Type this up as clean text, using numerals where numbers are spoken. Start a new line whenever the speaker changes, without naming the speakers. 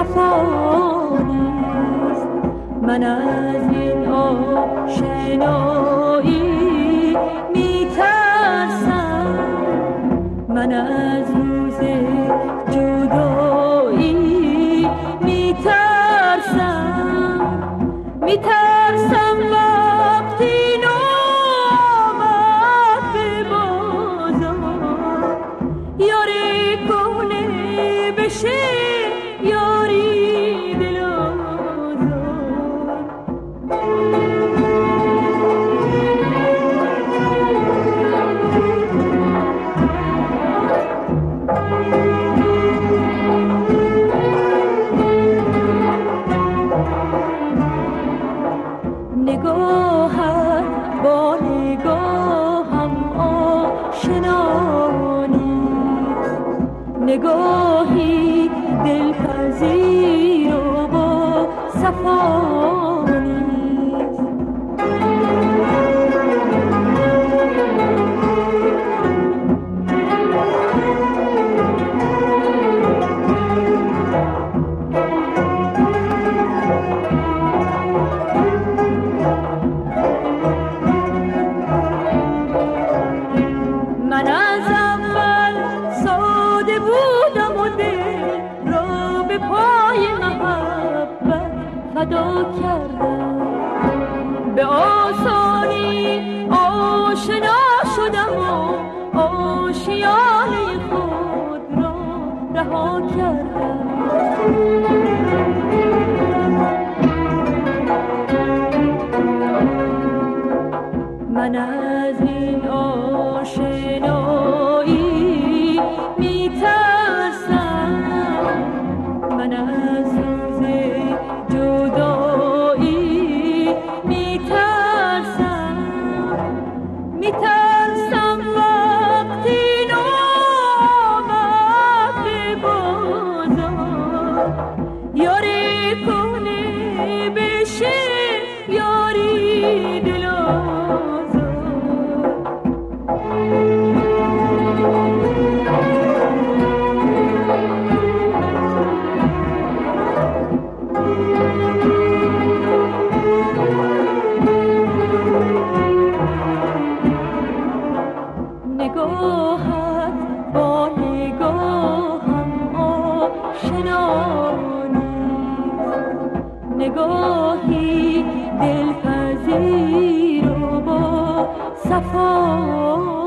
صفانیست. من از این آشنایی میترسم، من از روز جدایی میترسم وقتی نامد به بازار، یاری کنه بشه یاری دلازار. نگاهت با نگاهم آشنا نیست، نگاهی دلپذیر و با صفا نیست. من از اول ساده بودم و دل را به پای محبت فدا کردم، به آسانی آشنا شدم و آشیانه خود را رها کردم. من از این آشنایی میترسم، من از روز جدایی میترسم وقتی نامد به بازار، یاری کنه بشه یاری دلازار. نگاهت با نگاهم آشنا نیست، نگاهی دلپذیر و با صفا